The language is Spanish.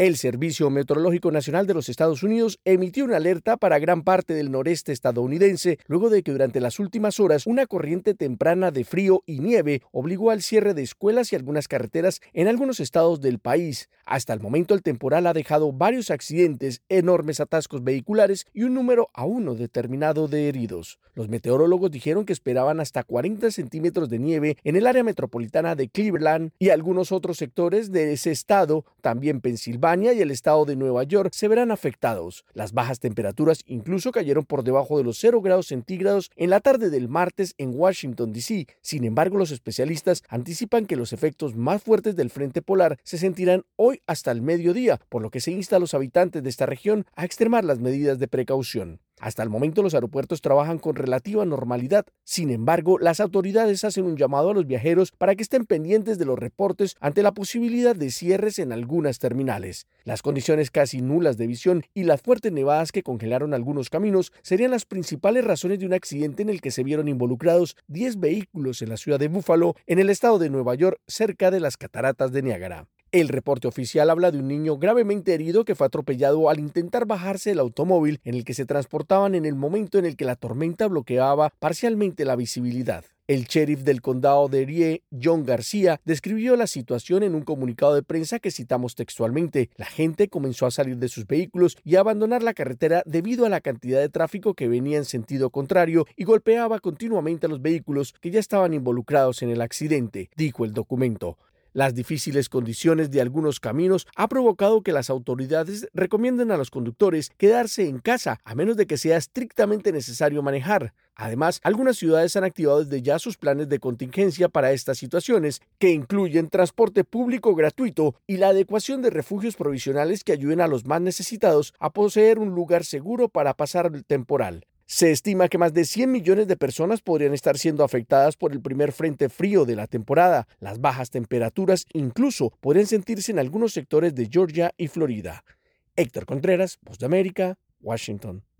El Servicio Meteorológico Nacional de los Estados Unidos emitió una alerta para gran parte del noreste estadounidense luego de que durante las últimas horas una corriente temprana de frío y nieve obligó al cierre de escuelas y algunas carreteras en algunos estados del país. Hasta el momento el temporal ha dejado varios accidentes, enormes atascos vehiculares y un número aún no determinado de heridos. Los meteorólogos dijeron que esperaban hasta 40 centímetros de nieve en el área metropolitana de Cleveland y algunos otros sectores de ese estado, también Pensilvania y el estado de Nueva York, se verán afectados. Las bajas temperaturas incluso cayeron por debajo de los 0 grados centígrados en la tarde del martes en Washington, D.C. Sin embargo, los especialistas anticipan que los efectos más fuertes del frente polar se sentirán hoy hasta el mediodía, por lo que se insta a los habitantes de esta región a extremar las medidas de precaución. Hasta el momento los aeropuertos trabajan con relativa normalidad. Sin embargo, las autoridades hacen un llamado a los viajeros para que estén pendientes de los reportes ante la posibilidad de cierres en algunas terminales. Las condiciones casi nulas de visión y las fuertes nevadas que congelaron algunos caminos serían las principales razones de un accidente en el que se vieron involucrados 10 vehículos en la ciudad de Buffalo, en el estado de Nueva York, cerca de las cataratas de Niágara. El reporte oficial habla de un niño gravemente herido que fue atropellado al intentar bajarse del automóvil en el que se transportaban en el momento en el que la tormenta bloqueaba parcialmente la visibilidad. El sheriff del condado de Erie, John García, describió la situación en un comunicado de prensa que citamos textualmente. La gente comenzó a salir de sus vehículos y a abandonar la carretera debido a la cantidad de tráfico que venía en sentido contrario y golpeaba continuamente a los vehículos que ya estaban involucrados en el accidente, dijo el documento. Las difíciles condiciones de algunos caminos ha provocado que las autoridades recomienden a los conductores quedarse en casa a menos de que sea estrictamente necesario manejar. Además, algunas ciudades han activado desde ya sus planes de contingencia para estas situaciones, que incluyen transporte público gratuito y la adecuación de refugios provisionales que ayuden a los más necesitados a poseer un lugar seguro para pasar el temporal. Se estima que más de 100 millones de personas podrían estar siendo afectadas por el primer frente frío de la temporada. Las bajas temperaturas incluso podrían sentirse en algunos sectores de Georgia y Florida. Héctor Contreras, Voz de América, Washington.